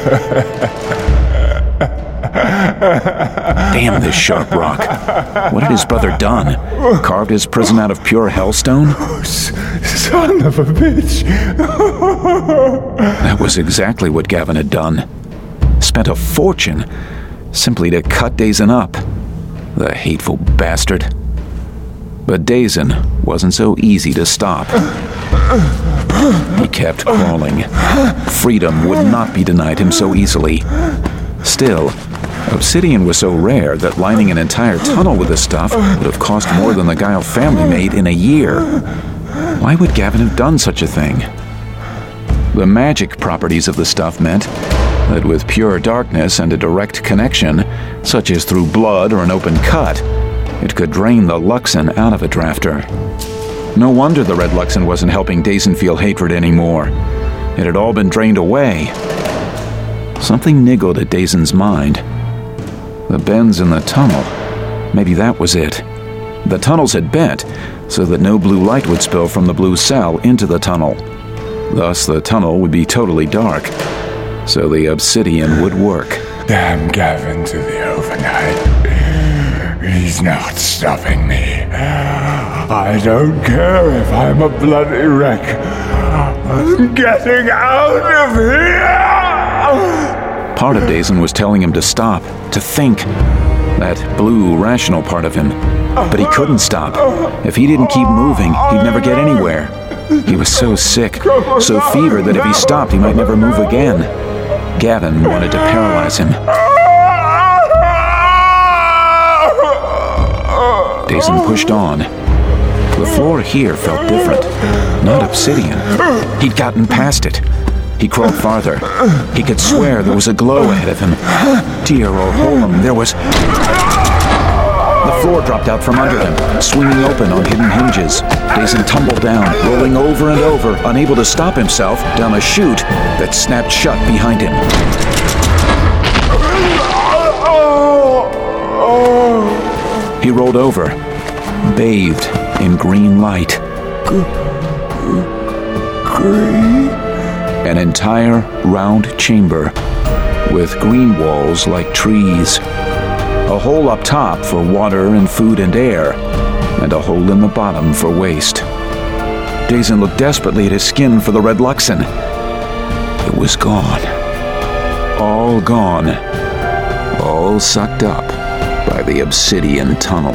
Damn this sharp rock. What had his brother done? Carved his prison out of pure hellstone? Son of a bitch. That was exactly what Gavin had done. Spent a fortune simply to cut Dazen up. The hateful bastard. But Dazen wasn't so easy to stop. He kept crawling. Freedom would not be denied him so easily. Still, obsidian was so rare that lining an entire tunnel with this stuff would have cost more than the Guile family made in a year. Why would Gavin have done such a thing? The magic properties of the stuff meant that with pure darkness and a direct connection, such as through blood or an open cut, it could drain the Luxin out of a drafter. No wonder the red Luxin wasn't helping Dazen feel hatred anymore. It had all been drained away. Something niggled at Dazen's mind. The bends in the tunnel. Maybe that was it. The tunnels had bent so that no blue light would spill from the blue cell into the tunnel. Thus, the tunnel would be totally dark, so the obsidian would work. Damn Gavin to the overnight. He's not stopping me. I don't care if I'm a bloody wreck. I'm getting out of here! Part of Dazen was telling him to stop, to think. That blue, rational part of him. But he couldn't stop. If he didn't keep moving, he'd never get anywhere. He was so sick, so fevered that if he stopped, he might never move again. Gavin wanted to paralyze him. Dazen pushed on. The floor here felt different. Not obsidian. He'd gotten past it. He crawled farther. He could swear there was a glow ahead of him. Dear old Holm, there was... The floor dropped out from under him, swinging open on hidden hinges. Dazen tumbled down, rolling over and over, unable to stop himself, down a chute that snapped shut behind him. He rolled over, bathed in green light. Green? An entire round chamber with green walls like trees. A hole up top for water and food and air, and a hole in the bottom for waste. Dazen looked desperately at his skin for the red Luxin. It was gone. All gone. All sucked up by the obsidian tunnel.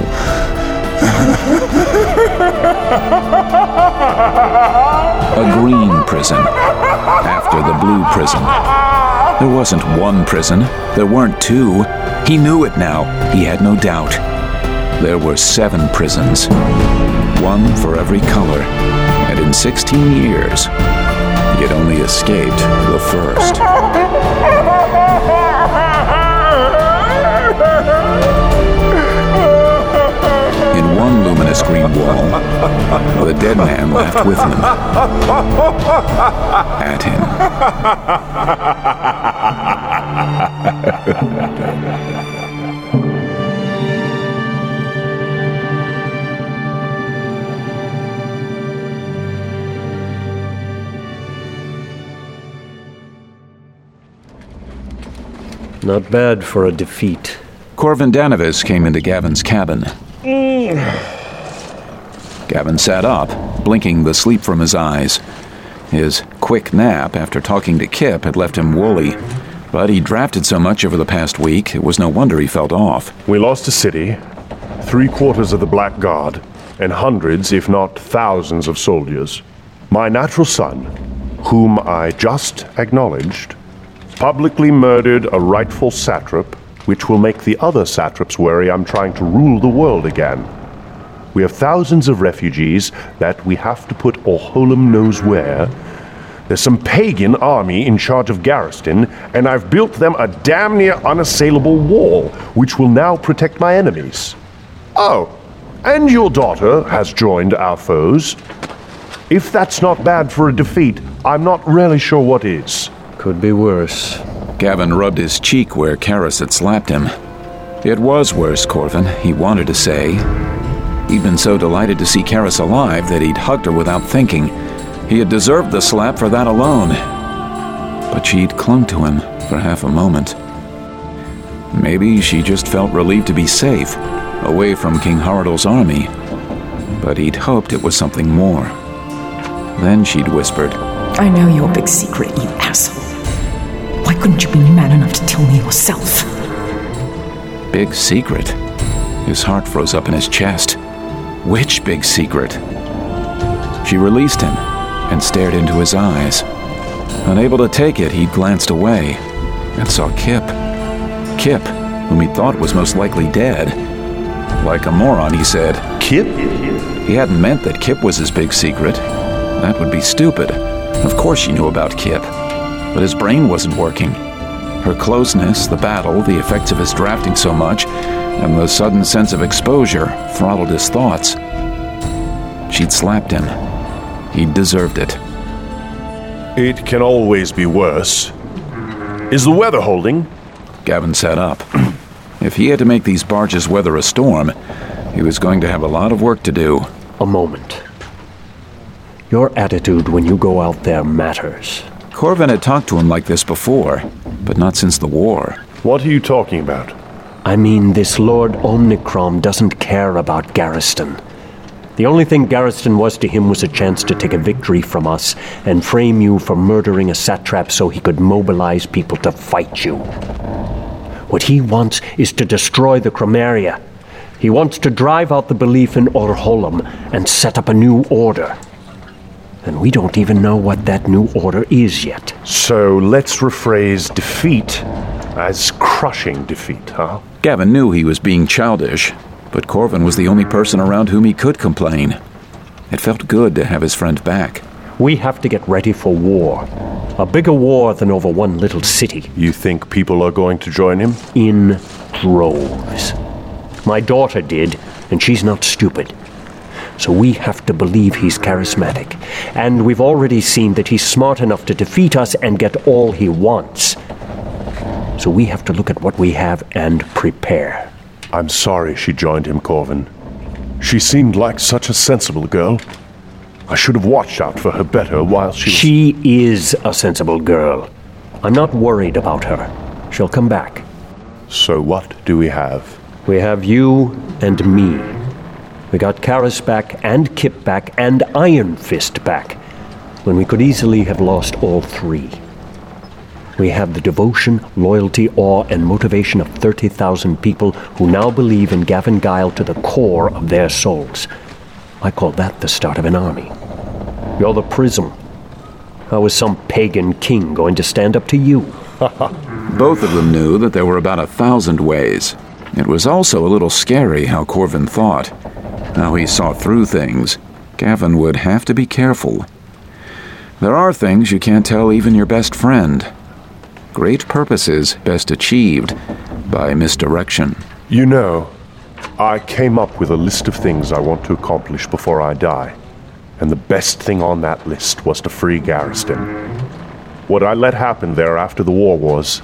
A green prison after the blue prison. There wasn't one prison. There weren't two. He knew it now. He had no doubt. There were 7 prisons. One for every color. And in 16 years, he had only escaped the first. In one luminous green wall, the dead man laughed with him. At him. Not bad for a defeat. Corvin Danavis came into Gavin's cabin. Gavin sat up, blinking the sleep from his eyes. His quick nap after talking to Kip had left him woolly, but he drafted so much over the past week, it was no wonder he felt off. We lost a city, 3/4 of the Black Guard, and hundreds, if not thousands, of soldiers. My natural son, whom I just acknowledged, publicly murdered a rightful satrap, which will make the other satraps worry I'm trying to rule the world again. We have thousands of refugees that we have to put Orholam knows where. There's some pagan army in charge of Garriston, and I've built them a damn near unassailable wall, which will now protect my enemies. Oh, and your daughter has joined our foes. If that's not bad for a defeat, I'm not really sure what is. Could be worse. Gavin rubbed his cheek where Karis had slapped him. It was worse, Corvin, he wanted to say. He'd been so delighted to see Karis alive that he'd hugged her without thinking. He had deserved the slap for that alone. But she'd clung to him for half a moment. Maybe she just felt relieved to be safe, away from King Haradul's army. But he'd hoped it was something more. Then she'd whispered, I know your big secret, you asshole. Why couldn't you be man enough to tell me yourself? Big secret? His heart froze up in his chest. Which big secret? She released him and stared into his eyes. Unable to take it, he glanced away and saw Kip. Kip, whom he thought was most likely dead. Like a moron, he said, Kip? He hadn't meant that Kip was his big secret. That would be stupid. Of course she knew about Kip. But his brain wasn't working. Her closeness, the battle, the effects of his drafting so much, and the sudden sense of exposure throttled his thoughts. She'd slapped him. He'd deserved it. It can always be worse. Is the weather holding? Gavin sat up. If he had to make these barges weather a storm, he was going to have a lot of work to do. A moment. Your attitude when you go out there matters. Corvin had talked to him like this before, but not since the war. What are you talking about? I mean, this Lord Omnicrom doesn't care about Garriston. The only thing Garriston was to him was a chance to take a victory from us and frame you for murdering a satrap so he could mobilize people to fight you. What he wants is to destroy the Chromaria. He wants to drive out the belief in Orholam and set up a new order. And we don't even know what that new order is yet. So let's rephrase defeat as crushing defeat, huh? Gavin knew he was being childish, but Corvin was the only person around whom he could complain. It felt good to have his friend back. We have to get ready for war. A bigger war than over one little city. You think people are going to join him? In droves. My daughter did, and she's not stupid. So we have to believe he's charismatic. And we've already seen that he's smart enough to defeat us and get all he wants. So we have to look at what we have and prepare. I'm sorry she joined him, Corvin. She seemed like such a sensible girl. I should have watched out for her better while she was... She is a sensible girl. I'm not worried about her. She'll come back. So what do we have? We have you and me. We got Karis back, and Kip back, and Iron Fist back, when we could easily have lost all 3. We have the devotion, loyalty, awe, and motivation of 30,000 people who now believe in Gavin Gyle to the core of their souls. I call that the start of an army. You're the prism. How is some pagan king going to stand up to you? Both of them knew that there were about 1,000 ways. It was also a little scary how Corvin thought. How he saw through things. Gavin would have to be careful. There are things you can't tell even your best friend. Great purposes best achieved by misdirection. You know, I came up with a list of things I want to accomplish before I die. And the best thing on that list was to free Garriston. What I let happen there after the war was...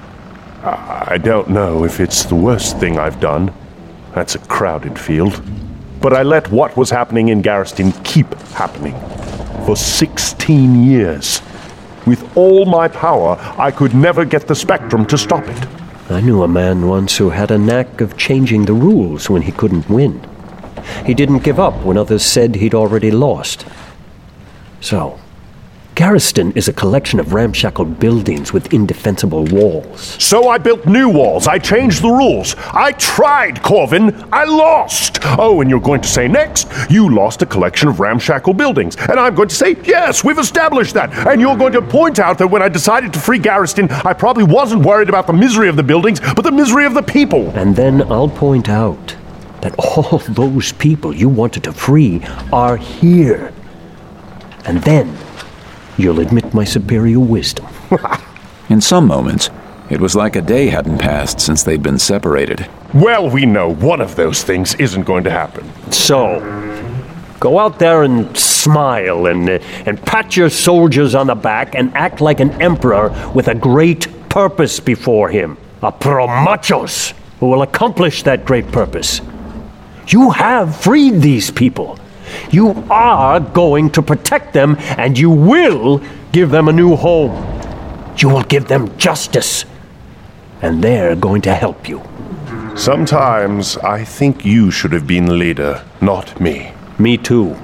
I don't know if it's the worst thing I've done. That's a crowded field. But I let what was happening in Garriston keep happening. For 16 years. With all my power, I could never get the Spectrum to stop it. I knew a man once who had a knack of changing the rules when he couldn't win. He didn't give up when others said he'd already lost. So, Garriston is a collection of ramshackle buildings with indefensible walls. So I built new walls. I changed the rules. I tried, Corvin. I lost. Oh, and you're going to say next, you lost a collection of ramshackle buildings. And I'm going to say, yes, we've established that. And you're going to point out that when I decided to free Garriston, I probably wasn't worried about the misery of the buildings, but the misery of the people. And then I'll point out that all those people you wanted to free are here. And then you'll admit my superior wisdom. In some moments, it was like a day hadn't passed since they'd been separated. Well, we know one of those things isn't going to happen. So, go out there and smile and pat your soldiers on the back and act like an emperor with a great purpose before him. A promachos who will accomplish that great purpose. You have freed these people. You are going to protect them, and you will give them a new home. You will give them justice, and they're going to help you. Sometimes I think you should have been the leader, not me. Me too.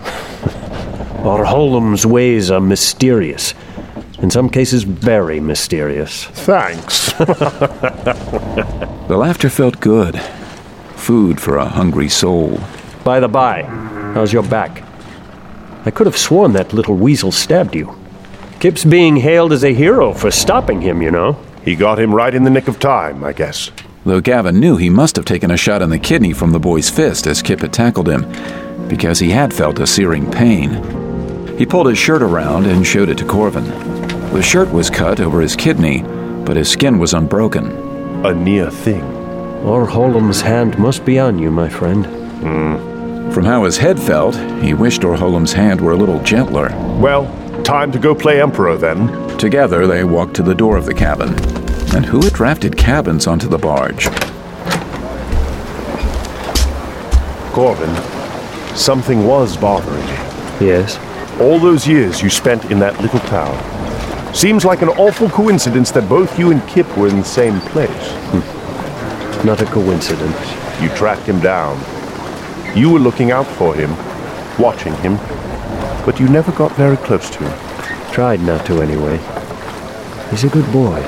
Orholam's ways are mysterious. In some cases, very mysterious. Thanks. The laughter felt good. Food for a hungry soul. By the by, how's your back? I could have sworn that little weasel stabbed you. Kip's being hailed as a hero for stopping him, you know. He got him right in the nick of time, I guess. Though Gavin knew he must have taken a shot in the kidney from the boy's fist as Kip had tackled him, because he had felt a searing pain. He pulled his shirt around and showed it to Corvin. The shirt was cut over his kidney, but his skin was unbroken. A near thing. Orholam's hand must be on you, my friend. From how his head felt, he wished Orholam's hand were a little gentler. Well, time to go play Emperor, then. Together, they walked to the door of the cabin. And who had drafted cabins onto the barge? Corvin, something was bothering me. Yes? All those years you spent in that little town. Seems like an awful coincidence that both you and Kip were in the same place. Not a coincidence. You tracked him down. You were looking out for him, watching him, but you never got very close to him. Tried not to, anyway. He's a good boy.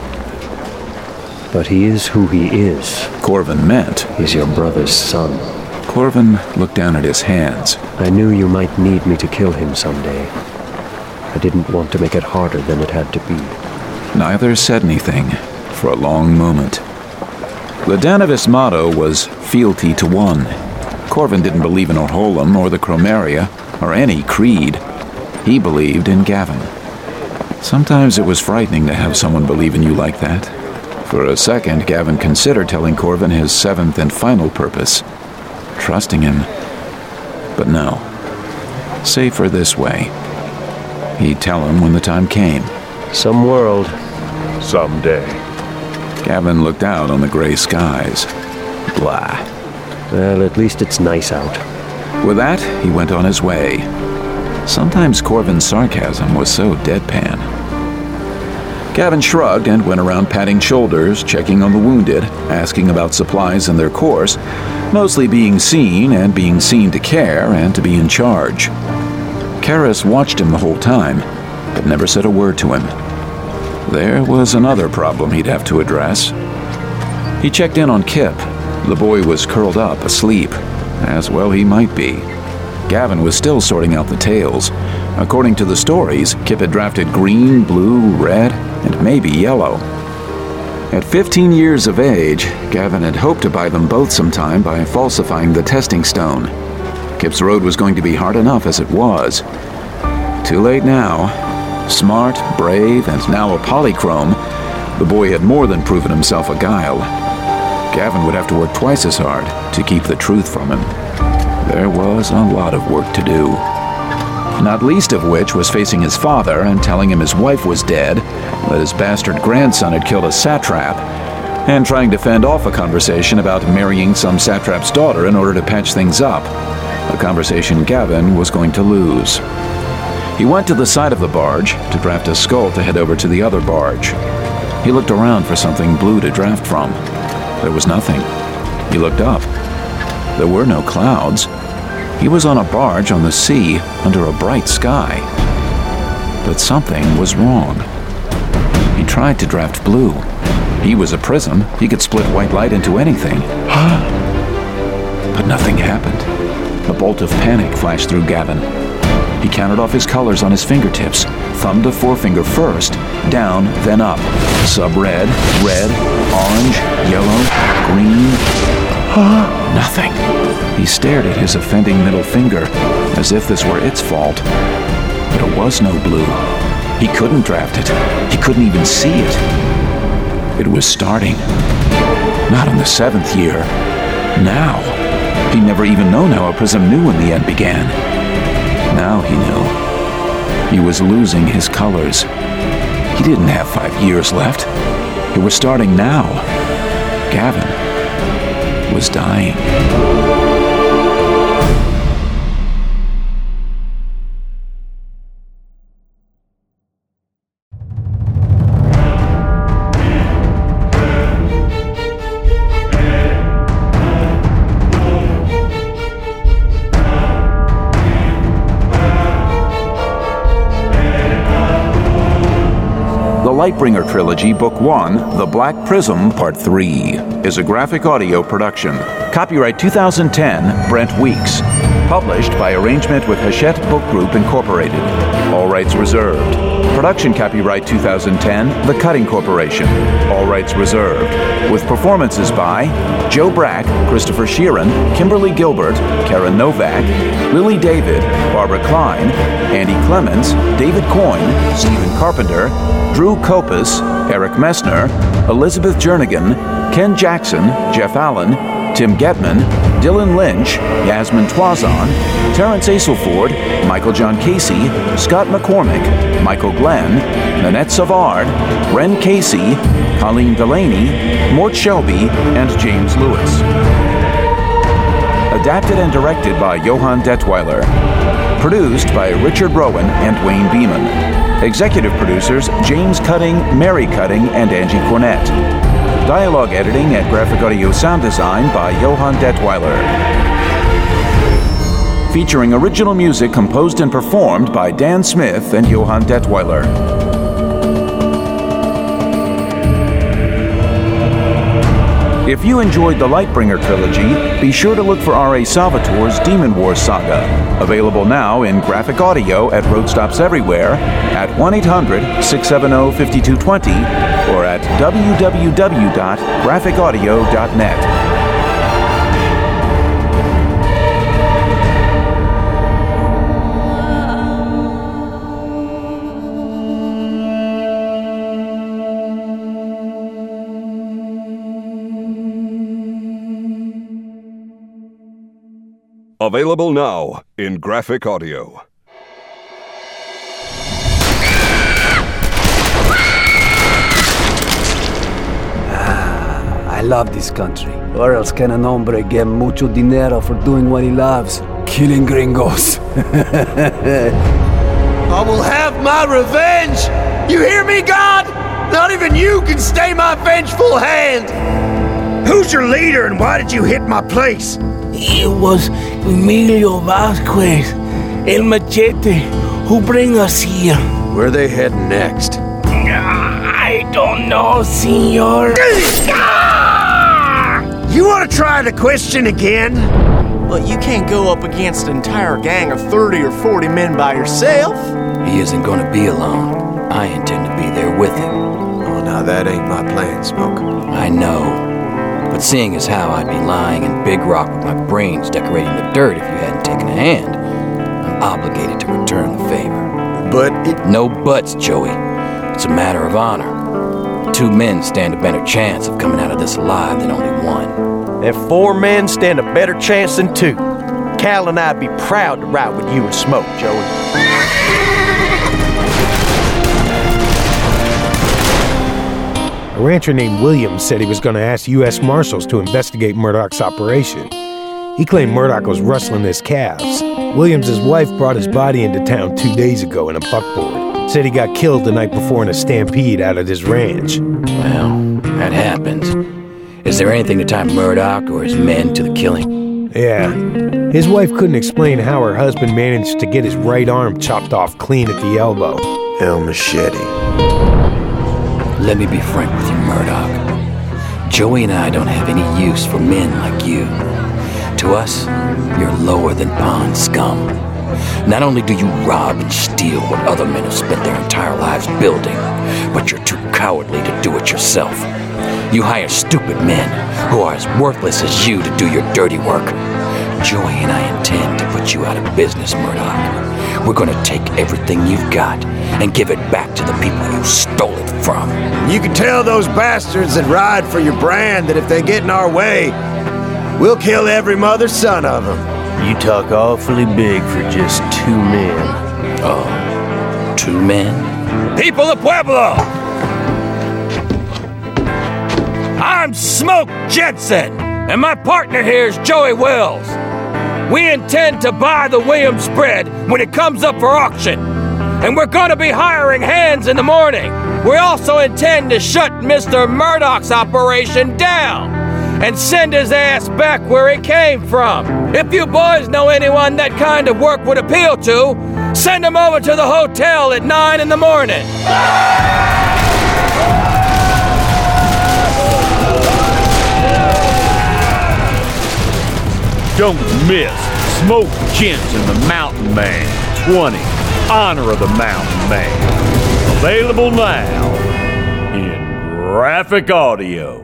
But he is who he is. Corvin meant. He's your brother's son. Corvin looked down at his hands. I knew you might need me to kill him someday. I didn't want to make it harder than it had to be. Neither said anything for a long moment. The Danavis motto was fealty to one. Corvin didn't believe in Orholam or the Chromaria or any creed. He believed in Gavin. Sometimes it was frightening to have someone believe in you like that. For a second, Gavin considered telling Corvin his seventh and final purpose, trusting him. But no. Safer this way. He'd tell him when the time came. Some world. Someday. Gavin looked out on the gray skies. Blah. Well, at least it's nice out. With that, he went on his way. Sometimes Corvin's sarcasm was so deadpan. Gavin shrugged and went around patting shoulders, checking on the wounded, asking about supplies and their course, mostly being seen to care and to be in charge. Karis watched him the whole time, but never said a word to him. there was another problem he'd have to address. He checked in on Kip. The boy was curled up, asleep, as well he might be. Gavin was still sorting out the tales. According to the stories, Kip had drafted green, blue, red, and maybe yellow. At 15 years of age, Gavin had hoped to buy them both sometime by falsifying the testing stone. Kip's road was going to be hard enough as it was. Too late now. Smart, brave, and now a polychrome, the boy had more than proven himself a guile. Gavin would have to work twice as hard to keep the truth from him. There was a lot of work to do. Not least of which was facing his father and telling him his wife was dead, that his bastard grandson had killed a satrap, and trying to fend off a conversation about marrying some satrap's daughter in order to patch things up, a conversation Gavin was going to lose. He went to the side of the barge to draft a skull to head over to the other barge. He looked around for something blue to draft from. There was nothing. He looked up. There were no clouds. He was on a barge on the sea under a bright sky. But something was wrong. He tried to draft blue. He was a prism. He could split white light into anything. But nothing happened. A bolt of panic flashed through Gavin. He counted off his colors on his fingertips, thumb to forefinger first, down, then up. Sub-red, red, orange, yellow, green. Nothing. He stared at his offending middle finger, as if this were its fault. But it was no blue. He couldn't draft it. He couldn't even see it. It was starting. Not in the 7th year. Now. He'd never even known how a prism knew when the end began. Now he knew. He was losing his colors. He didn't have 5 years left. It was starting now. Gavin was dying. The Lightbringer Trilogy, Book 1, The Black Prism, Part 3, is a graphic audio production. Copyright 2010, Brent Weeks. Published by arrangement with Hachette Book Group, Incorporated. All rights reserved. Production copyright 2010, The Cutting Corporation. All rights reserved. With performances by Joe Brack, Christopher Sheeran, Kimberly Gilbert, Karen Novak, Lily David, Barbara Klein, Andy Clemens, David Coyne, Stephen Carpenter, Drew Kopis, Eric Messner, Elizabeth Jernigan, Ken Jackson, Jeff Allen, Tim Getman, Dylan Lynch, Yasmin Twazon, Terrence Aselford, Michael John Casey, Scott McCormick, Michael Glenn, Nanette Savard, Ren Casey, Colleen Delaney, Mort Shelby, and James Lewis. Adapted and directed by Johann Detweiler. Produced by Richard Rowan and Wayne Beeman. Executive producers James Cutting, Mary Cutting, and Angie Cornett. Dialogue editing and graphic audio sound design by Johann Detweiler. Featuring original music composed and performed by Dan Smith and Johann Detweiler. If you enjoyed the Lightbringer trilogy, be sure to look for R.A. Salvatore's Demon Wars saga, available now in graphic audio at roadstops everywhere, at 1-800-670-5220, or at www.graphicaudio.net. Available now in graphic audio. I love this country. Or else can an hombre get mucho dinero for doing what he loves? Killing gringos. I will have my revenge! You hear me, God? Not even you can stay my vengeful hand! Who's your leader and why did you hit my place? It was Emilio Vasquez, El Machete, who bring us here. Where are they heading next? I I don't know, senor. You want to try the question again? But you can't go up against an entire gang of 30 or 40 men by yourself. He isn't going to be alone. I intend to be there with him. Oh, now that ain't my plan, Smoke. I know. But seeing as how I'd be lying in Big Rock with my brains decorating the dirt if you hadn't taken a hand, I'm obligated to return the favor. But No buts, Joey. It's a matter of honor. 2 men stand a better chance of coming out of this alive than only 1. And 4 men stand a better chance than 2. Cal and I'd be proud to ride with you and Smoke, Joey. A rancher named Williams said he was going to ask U.S. Marshals to investigate Murdoch's operation. He claimed Murdoch was rustling his calves. Williams' wife brought his body into town 2 days ago in a buckboard. Said he got killed the night before in a stampede out at his ranch. Well, that happens. Is there anything to tie Murdoch or his men to the killing? Yeah. His wife couldn't explain how her husband managed to get his right arm chopped off clean at the elbow. El Machete. Let me be frank with you, Murdoch. Joey and I don't have any use for men like you. To us, you're lower than pond scum. Not only do you rob and steal what other men have spent their entire lives building, but you're too cowardly to do it yourself. You hire stupid men who are as worthless as you to do your dirty work. Joey and I intend to put you out of business, Murdoch. We're gonna take everything you've got and give it back to the people you stole it from. You can tell those bastards that ride for your brand that if they get in our way, we'll kill every mother's son of them. You talk awfully big for just 2 men. Oh, 2 men? People of Pueblo! I'm Smoke Jensen, and my partner here is Joey Wells. We intend to buy the Williams spread when it comes up for auction, and we're gonna be hiring hands in the morning. We also intend to shut Mr. Murdoch's operation down and send his ass back where he came from. If you boys know anyone that kind of work would appeal to, send him over to the hotel at 9 in the morning. Don't miss Smoke Jensen, the Mountain Man 20, Honor of the Mountain Man. Available now in graphic audio.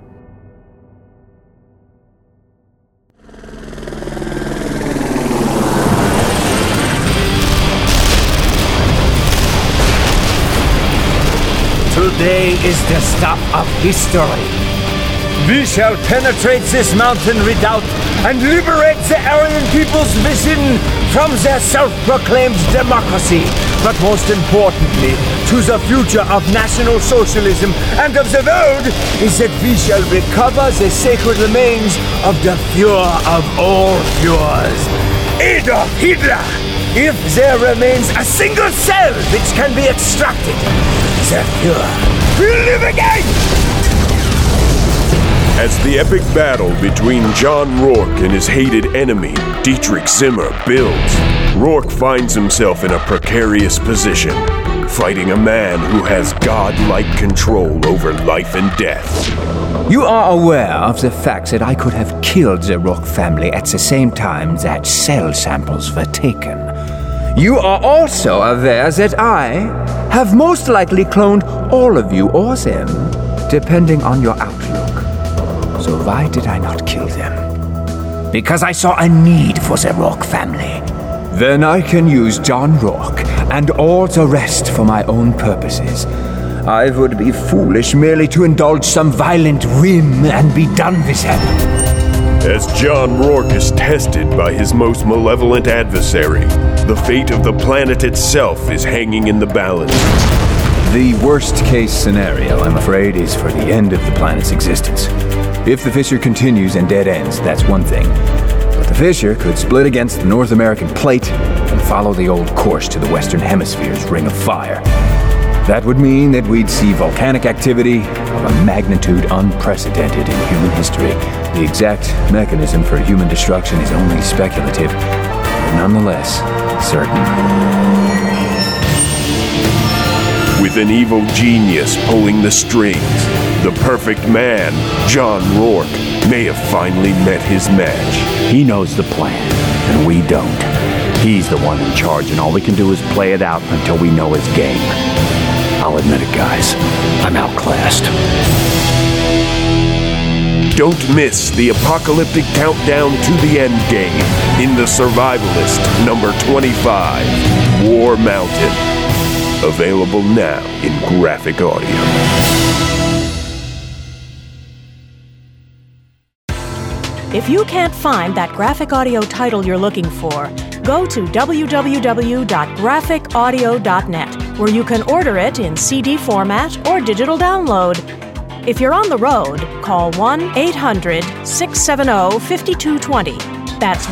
Today is the stop of history. We shall penetrate this mountain redoubt and liberate the Aryan people's vision from their self-proclaimed democracy, but most importantly, to the future of National Socialism and of the world, is that we shall recover the sacred remains of the Fuhrer of all Fuhrers, Adolf Hitler. If there remains a single cell which can be extracted, the Fuhrer will live again! As the epic battle between John Rourke and his hated enemy, Dietrich Zimmer, builds, Rourke finds himself in a precarious position, fighting a man who has godlike control over life and death. You are aware of the fact that I could have killed the Rourke family at the same time that cell samples were taken. You are also aware that I have most likely cloned all of you or them, depending on your outlook. So why did I not kill them? Because I saw a need for the Rourke family. Then I can use John Rourke and all the rest for my own purposes. I would be foolish merely to indulge some violent whim and be done with them. As John Rourke is tested by his most malevolent adversary, the fate of the planet itself is hanging in the balance. The worst-case scenario, I'm afraid, is for the end of the planet's existence. If the fissure continues and dead ends, that's one thing. But the fissure could split against the North American plate and follow the old course to the Western Hemisphere's Ring of Fire. That would mean that we'd see volcanic activity of a magnitude unprecedented in human history. The exact mechanism for human destruction is only speculative, but nonetheless certain. With an evil genius pulling the strings, the perfect man, John Rourke, may have finally met his match. He knows the plan, and we don't. He's the one in charge, and all we can do is play it out until we know his game. I'll admit it, guys. I'm outclassed. Don't miss the apocalyptic countdown to the end game in The Survivalist number 25, War Mountain. Available now in graphic audio. If you can't find that graphic audio title you're looking for, go to www.graphicaudio.net, where you can order it in CD format or digital download. If you're on the road, call 1-800-670-5220. That's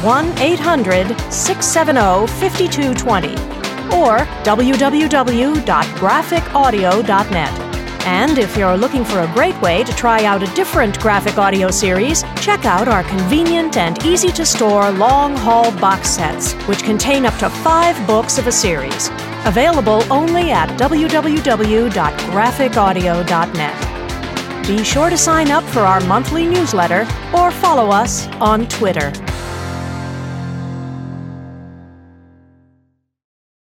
1-800-670-5220. Or www.graphicaudio.net. And if you're looking for a great way to try out a different graphic audio series, check out our convenient and easy-to-store long-haul box sets, which contain up to 5 books of a series. Available only at www.graphicaudio.net. Be sure to sign up for our monthly newsletter or follow us on Twitter.